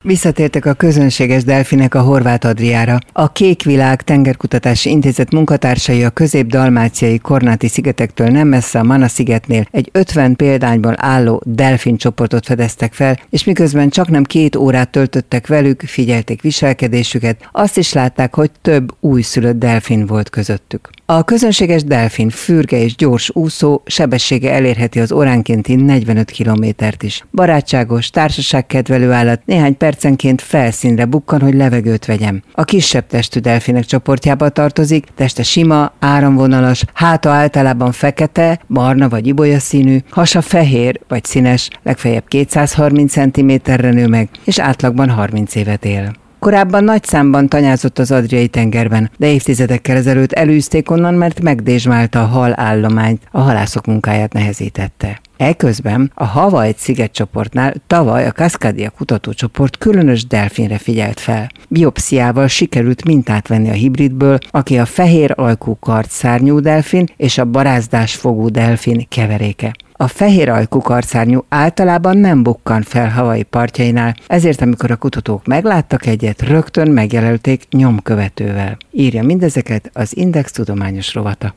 Visszatértek a közönséges delfinek a Horvát-Adriára. A Kék Világ Tengerkutatási Intézet munkatársai a közép-dalmáciai Kornáti szigetektől nem messze a Mana-szigetnél egy 50 példányból álló delfincsoportot fedeztek fel, és miközben csaknem 2 órát töltöttek velük, figyelték viselkedésüket, azt is látták, hogy több újszülött delfin volt közöttük. A közönséges delfin fürge és gyors úszó, sebessége elérheti az óránkénti 45 kilométert is. Barátságos, társaságkedvelő állat, néhány percenként felszínre bukkan, hogy levegőt vegyem. A kisebb testű delfinek csoportjába tartozik, teste sima, áramvonalas, háta általában fekete, barna vagy ibolyaszínű, hasa fehér vagy színes, legfeljebb 230 cm-re nő meg, és átlagban 30 évet él. Korábban nagy számban tanyázott az Adriai-tengerben, de évtizedekkel ezelőtt elűzték onnan, mert megdézsmálta a halállományt, a halászok munkáját nehezítette. Eközben a Hawaii szigetcsoportnál tavaly a Cascadia kutatócsoport különös delfinre figyelt fel. Biopsziával sikerült mintát venni a hibridből, aki a fehér ajkú kartszárnyú delfin és a barázdás fogú delfin keveréke. A fehér ajkú kartszárnyú általában nem bukkan fel Hawaii partjainál, ezért amikor a kutatók megláttak egyet, rögtön megjelölték nyomkövetővel. Írja mindezeket az Index tudományos rovata.